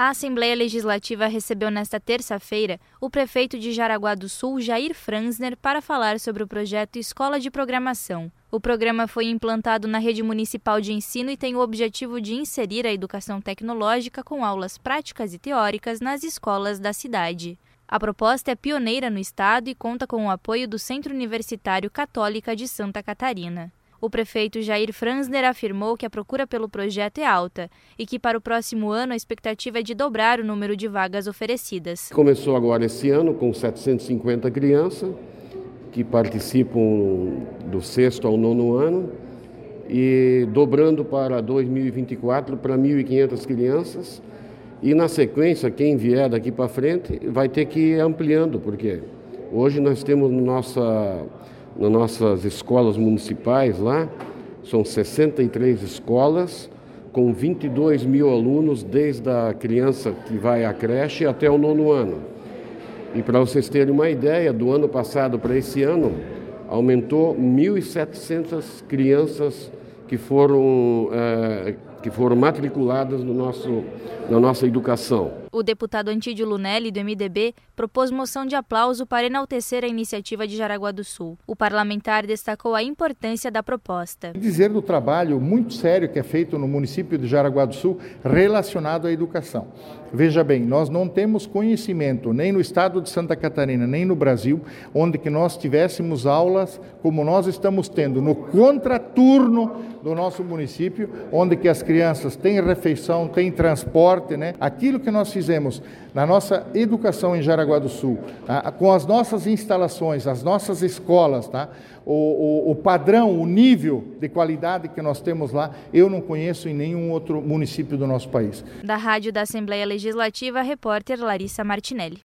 A Assembleia Legislativa recebeu nesta terça-feira o prefeito de Jaraguá do Sul, Jair Franzner, para falar sobre o projeto Escola de Programação. O programa foi implantado na rede municipal de ensino e tem o objetivo de inserir a educação tecnológica com aulas práticas e teóricas nas escolas da cidade. A proposta é pioneira no estado e conta com o apoio do Centro Universitário Católica de Santa Catarina. O prefeito Jair Franzner afirmou que a procura pelo projeto é alta e que para o próximo ano a expectativa é de dobrar o número de vagas oferecidas. Começou agora esse ano com 750 crianças que participam do 6º ao 9º ano e dobrando para 2024 para 1.500 crianças. E na sequência, quem vier daqui para frente vai ter que ir ampliando, porque hoje nós temos nas nossas escolas municipais lá, são 63 escolas com 22 mil alunos, desde a criança que vai à creche até o 9º ano. E para vocês terem uma ideia, do ano passado para esse ano, aumentou 1.700 crianças que foram matriculadas na nossa educação. O deputado Antídio Lunelli, do MDB, propôs moção de aplauso para enaltecer a iniciativa de Jaraguá do Sul. O parlamentar destacou a importância da proposta. Dizer do trabalho muito sério que é feito no município de Jaraguá do Sul relacionado à educação. Veja bem, nós não temos conhecimento nem no estado de Santa Catarina, nem no Brasil, onde que nós tivéssemos aulas como nós estamos tendo no contraturno do nosso município, onde que as crianças têm refeição, têm transporte, né? Aquilo que nós fizemos na nossa educação em Jaraguá do Sul, tá? Com as nossas instalações, as nossas escolas, tá? O padrão, o nível de qualidade que nós temos lá, eu não conheço em nenhum outro município do nosso país. Da Rádio da Assembleia Legislativa, repórter Larissa Martinelli.